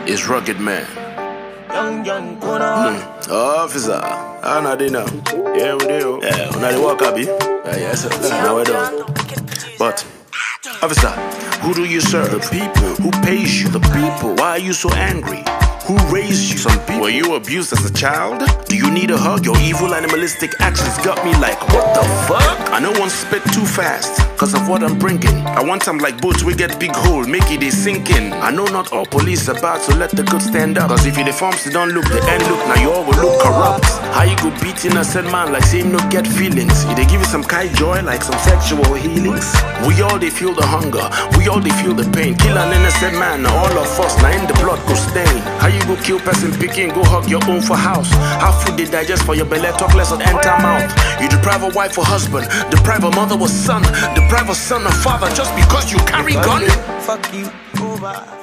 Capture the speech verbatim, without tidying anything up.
is Rugged Man. Young, young, mm. Officer, I know they know. Yeah, we do. Yeah, when I walk up, yeah, yes, sir. Now we don't. But, officer, who do you serve? The people. Who pays you? The people. Why are you so angry? Who raised you? Some people. Were you abused as a child? Do you need a hug? Your evil animalistic actions got me like, what the fuck? I know one spit too fast, cause of what I'm bringing. I want some like boats, we get big hole, make it they sink in. I know not all police about, so let the good stand up. Cause if you the forms, they don't look, the end look, now you all will look corrupt. How you go beat innocent man like same no get feelings? You they give you some kind joy like some sexual healings? We all they feel the hunger, we all they feel the pain. Kill an innocent man, now all of us, now in the blood go stain. How you go kill person picking, go hug your own for house? How food they digest for your belly, talk less on enter mouth. You deprive a wife or husband, deprive a mother or son, deprive a son or father just because you carry gun? Fuck you over.